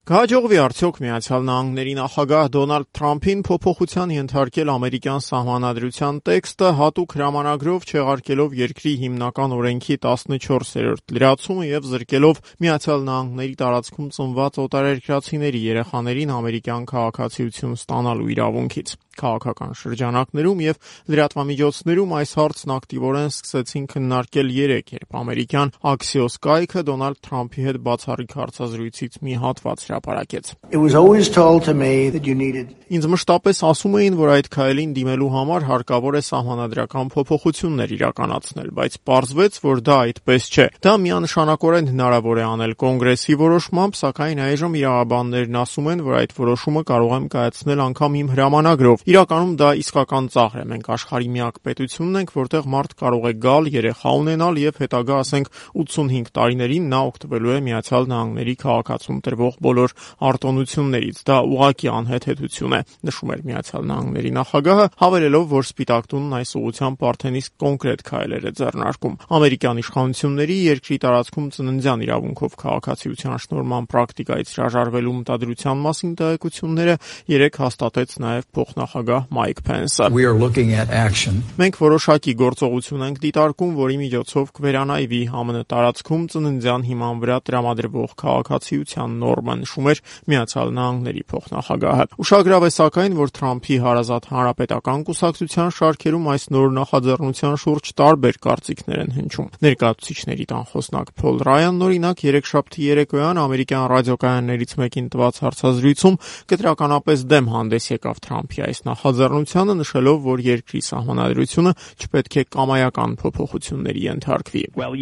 Կհաջողվի արդյոք Միացյալ Նահանգների նախագահ Դոնալդ Թրամփին փոփոխության ենթարկել ամերիկյան սահմանադրության տեքստը, հատուկ հրամանագրով չեղարկելով երկրի հիմնական օրենքի 14-րդ լրացումը և զրկելով Միացյալ Նահանգների տարածքում ծնված օտարերկրացիների երեխաներին ամերիկյան քաղաքացիություն ստանալու իրավունքից։ Քաղաքական շրջանակներում և լրատվամիջոցներում այս հարցն ակտիվորեն սկսեցին քննարկել երեկ, երբ ամերիկյան Axios կայքը Դոնալդ Թրամփի հետ բացառիկ հարցազրույցից մի հատված հրապարակեց։ Ինձ մշտապես ասում էին, որ այդ քայլին դիմելու համար հարկավոր է սահմանադրական փոփոխություններ իրականացնել, բայց պարզվեց, որ դա այդպես չէ։ Դա միանշանակորեն հնարավոր է անել Կոնգրեսի որոշմամբ, սակայն այժմ իրավաբաններն ասում են, որ այդ որոշումը կարող եմ կայացնել անգամ իմ հրամանագրով։ Իրականում դա իսկական ծաղր է։ Մենք աշխարհի միակ պետությունն ենք, որտեղ մարդ կարող է գալ, երեխա ունենալ և հետագա, ասենք, 85 տարիներին նա օգտվելու է Միացյալ Նահանգների քաղաքացում տրվող բոլոր արտոնություններից։ Դա ուղղակի անհեթեթություն է, նշում էր Միացյալ Նահանգների նախագահը, հավելելով, որ Սպիտակ տունն այս ուղղությամբ արդեն իսկ կոնկրետ քայլեր է ձեռնարկում։ Ամերիկյան իշխանությունների երկրի տարածքում ծննդյան իրավունքով քաղաքացիության շնորհման պրակտիկայից հրաժարվելու մտադրության մասին տեղեկությունները երեկ հաստատեց նաև փոխնախագահ Մայք Փենսը։ Մենք որոշակի գործողություն ենք դիտարկում, որի միջոցով կվերանայվի ԱՄՆ տարածքում ծննդյան հիման վրա տրամադրվող քաղաքացիության նորմը, նշում էր Միացյալ Նահանգների փոխնախագահը։ Ուշագրավ է սակայն, որ Թրամփի հարազատ Հանրապետական կուսակցության շարքերում այս նոր նախաձեռնության շուրջ տարբեր կարծիքներ են հնչում։ Ներկայացուցիչների տան խոսնակ Փոլ Ռայանն օրինակ երեքշաբթի երեկոյան ամերիկյան ռադիոկայաններից մեկին տված հարցազրույցում կտրականապես դեմ հանդես եկավ Թրամփի այս նախաձեռնությանը, նշելով, որ երկրի սահմանադրությունը չպետք է կամայական փոփոխությունների ենթարկվի։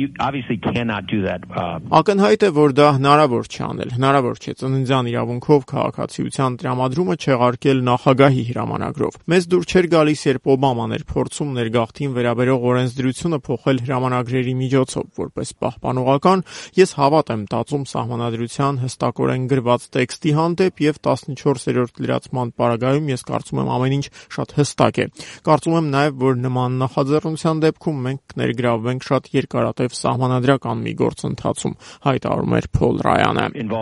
Ակնհայտ է, որ դա հնարավոր չէ անել։ Հնարավոր չէ ծննդյան իրավունքով քաղաքացիության տրամադրումը չեղարկել նախագահի հրամանագրով։ Մեզ դուր չէր գալիս, երբ Օբաման էր փորձում ներգաղթին վերաբերող օրենսդրությունը փոխել հրամանագրերի միջոցով, որպես պահպանողական, ես հավատ եմ տածում սահմանադրության հստակորեն գրված տեքստի հանդեպ և 14-րդ լրացման պարագայում ես կարծում եմ ամեն ինչ շատ հստակ է։ Կարծում եմ նաև, որ նման նախաձեռնության դեպքում մենք կներգրավվենք շատ երկարատև սահմանադրական մի գործընթացում, հայտարարում էր Փոլ Ռայանը։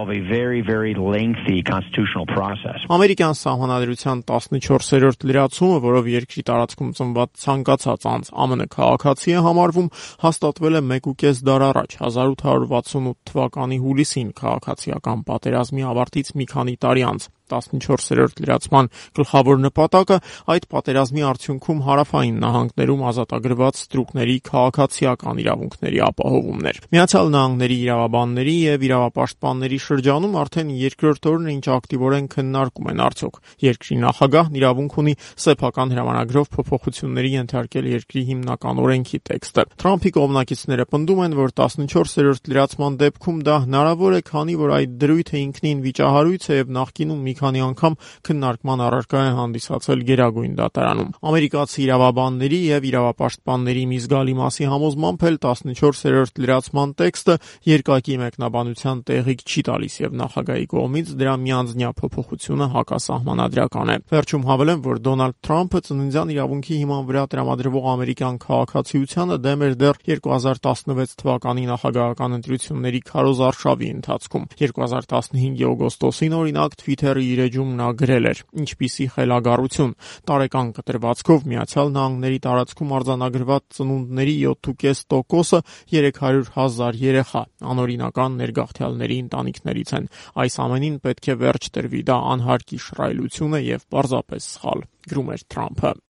Ամերիկյան սահմանադրության 14-րդ լրացումը, որով երկրի տարածքում ծնված ցանկացած անձ ԱՄՆ քաղաքացի է համարվում, հաստատվել է 1.5 դար առաջ, 1868 թվականի հուլիսին քաղաքացիական պատերազմի ավարտից մի քանի տարի անց։ 14-րդ լրացման գլխավոր նպատակը այդ պատերազմի արդյունքում հարավային նահանգներում ազատագրված ստրուկների քաղաքացիական իրավունքների ապահովումն էր։ Միացյալ Նահանգների իրավաբանների և իրավապաշտպանների շրջանում արդեն երկրորդ օրն է, ինչ ակտիվորեն քննարկում են արդյոք երկրի նախագահն իրավունք ունի սեփական հրամանագրով փոփոխությունների ենթարկել երկրի հիմնական օրենքի տեքստը։ Թրամփի կողմնակիցները պնդում են, որ 14-րդ լրացման դեպքում դա հնարավոր է, քանի որ այդ դրույթը ինքնին վիճահարույց է և նախկինում մի քանի անգամ քննարկման առարկա է հանդիսացել Գերագույն դատարանում։ Ամերիկացի իրավաբանների և իրավապաշտպանների մի զգալի մասի համոզմամբ էլ 14-րդ լրացման տեքստը երկակի մեկնաբանության տեղիք չի տալիս և նախագահի կողմից դրա միանձնյա փոփոխությունը հակասահմանադրական է։ Վերջում հավելեմ, որ Դոնալդ Թրամփը ծննդյան իրավունքի հիման վրա տրամադրվող ամերիկյան քաղաքացիությանը դեմ էր դեռ 2016 թվականի նախագահական ընտրությունների քարոզարշավի ընթացքում։ 2015 օգոստոսին օրինակ Twitter-ի իր էջում նա գրել էր. «Ինչպիսի խելագարություն, տարեկան կտրվածքով Միացյալ Նահանգների տարածքում արձանագրված ծնունդների 7.5%-ը 300,000 երեխա, անօրինական ներգաղթյալների ընտանիքներից են։ Այս ամենին պետք է վերջ տրվի, դա անհարկի շռայլություն է և պարզապես սխալ», գրում էր Թրամփը։